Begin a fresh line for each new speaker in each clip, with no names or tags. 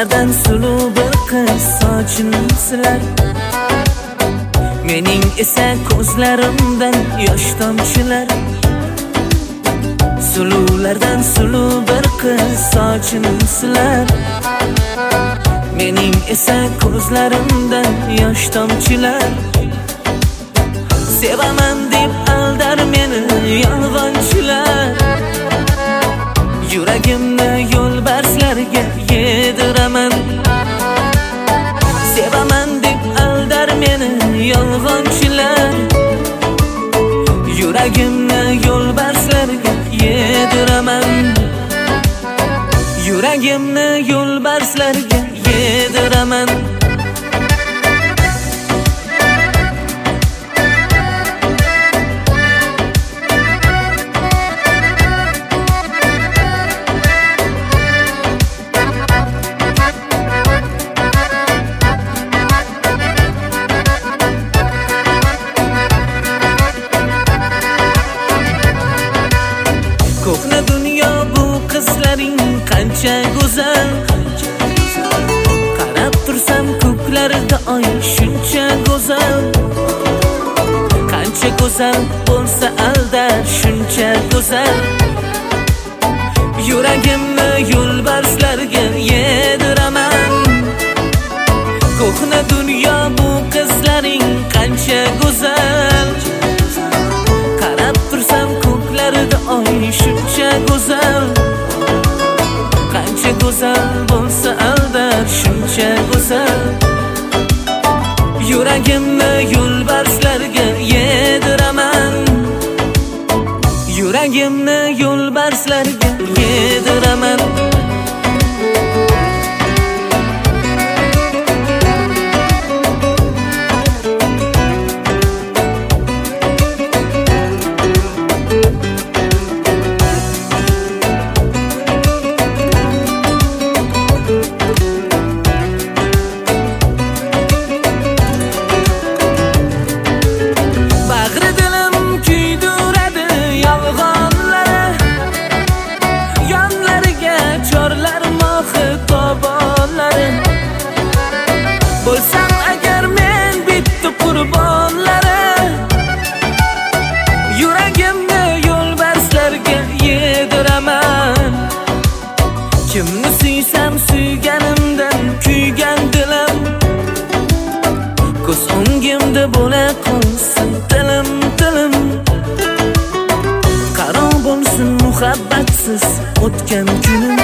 Suluvlardan suluv bir qiz sochini silar. Mening esa ko'zlarimdan yosh tomchilar. Suluvlardan suluv bir qiz sochini silar. Mening esa ko'zlarimdan yosh tomchilar. Sevaman deb aldar meni yolg'onchilar. Yuragimni yo'lbarslarga yediraman. Sevaman deb aldar meni yolg'onchilar. Yuragimni yo'lbarslarga yediraman. Yuragimni yo'lbarslarga yediraman. Ko'hna dunyo bu qizlaring qancha go'zal. Qarab tursam ko'klarida oy shuncha go'zal. Qancha go'zal bo'lsa aldar shuncha go'zal. Yuragimni yo'lbarslarga yediraman. Ko'hna dunyo bu qizlaring qancha go'zal. Qarab tursam ko'klarida oy shuncha go'zal. Qancha go'zal bo'lsa aldar shuncha go'zal. Yuragimni yo'lbarslarga yediraman. Yuragimni yo'lbarslarga yediraman. Bo'lsam agar men bitta qurbonlari. Yuragimni yo'lbarslarga yediraman. Kimni suysam suyganimdan kuygan dilim. Ko'z o'ngimda bo'la qolsin dilim dilim. Qaro bo'lsin muhabbatsiz o'tgan kunim.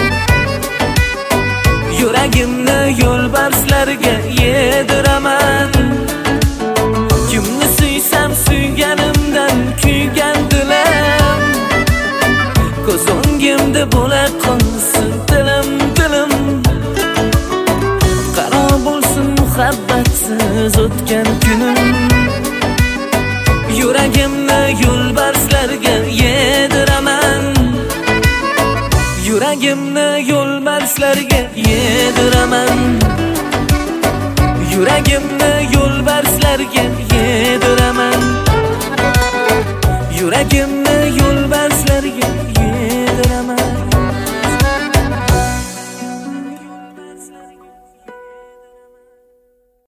Yuragimni yo'lbarslarga yediraman. Kimni suysam suyganimdan kuygan dilim. Ko'z o'ngimda bo'la qolsin dilim dilim. Qaro bo'lsin muhabbatsiz o'tgan kunim. Yuragimni yo'lbarslarga yediraman. Yuragimni yo'lbarslarga yediraman. Yuragimni yo'lbarslarga yediraman. Yuragimni